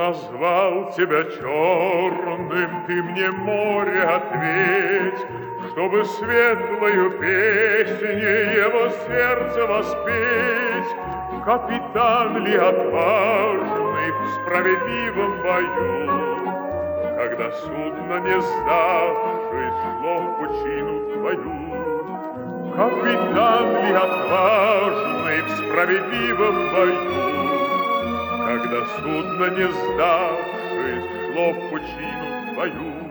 назвал тебя черным, ты мне, море, ответь, чтобы светлою песней его сердце воспеть. Капитан ли отважный в справедливом бою, когда судно, не сдавшись, шло в пучину твою? Капитан ли отважный в справедливом бою, когда судно, не сдавшись, шло в пучину твою?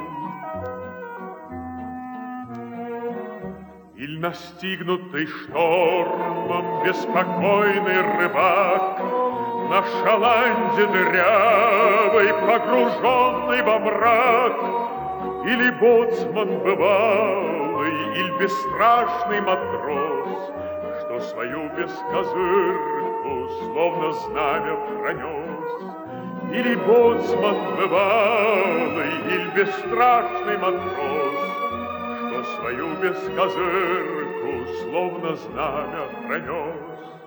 Иль настигнутый штормом беспокойный рыбак на шаланде дырявой, погруженный во мрак, или боцман бывалый, или бесстрашный матрос, что свою бескозырку словно знамя пронес. Или боцман бывалый, или бесстрашный матрос, что свою бескозырку словно знамя пронес.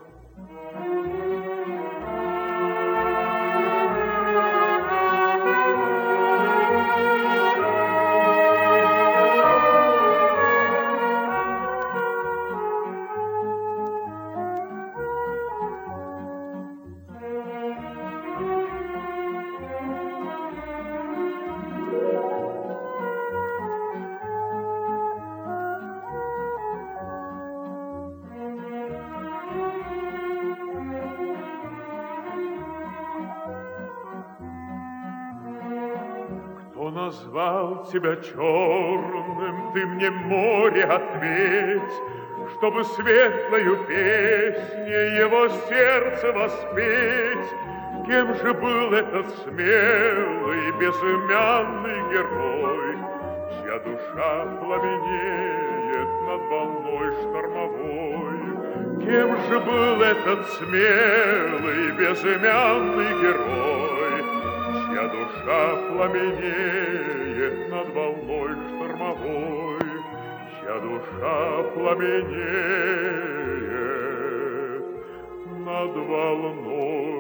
Кто назвал тебя черным, ты мне, море, ответь, чтобы светлою песней его сердце воспеть. Кем же был этот смелый, безымянный герой, чья душа пламенеет над волной штормовой? Кем же был этот смелый, безымянный герой, чья душа пламенеет над волной штормовой, чья душа пламенеет над волной